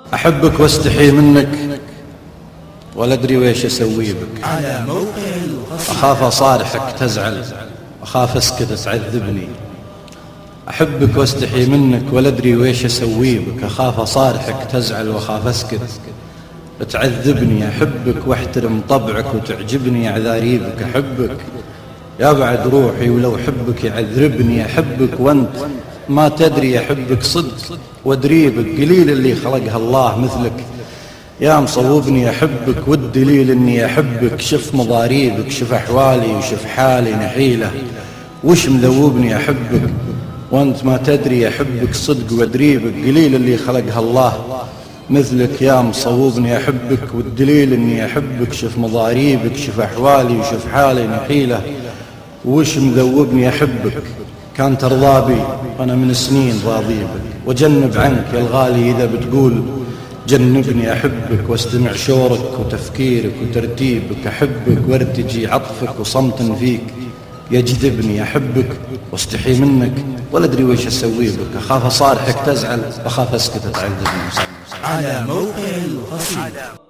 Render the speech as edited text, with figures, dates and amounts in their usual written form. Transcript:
أحبك واستحي منك ولا أدري ويش أسوي بك. على موقع القصيدة. أخاف أصارحك تزعل، أخاف أسكت تعذبني. أحبك واستحي منك ولا أدري ويش أسوي بك. أخاف أصارحك تزعل وأخاف أسكت تعذبني. أحبك واحترم طبعك وتعجبني أعذاري بك. أحبك يا بعد روحي ولو حبك يعذبني. أحبك وأنت ما تدري أحبك صدق وأدريبك. قليل اللي خلقها الله مثلك يا مصوبني. أحبك والدليل أني أحبك. شف مضاريبك، شف أحوالي وشف حالي نحيلة وش مذوبني. أحبك وأنت ما تدري أحبك صدق وأدريبك. قليل اللي خلقها الله مثلك يا مصوبني. أحبك والدليل أني أحبك. شف مضاريبك، شف أحوالي وشف حالي نحيلة وش مذوبني. أحبك كان ترضى بي أنا من سنين راضي بك. وجنب عنك يا الغالي إذا بتقول جنبني. أحبك واستمع شورك وتفكيرك وترتيبك. أحبك وارتجي عطفك وصمت فيك يجذبني. أحبك واستحي منك ولا أدري ويش أسوي بك. أخاف أصارحك تزعل، أخاف أسكت تعذبني. على موقع القصيدة.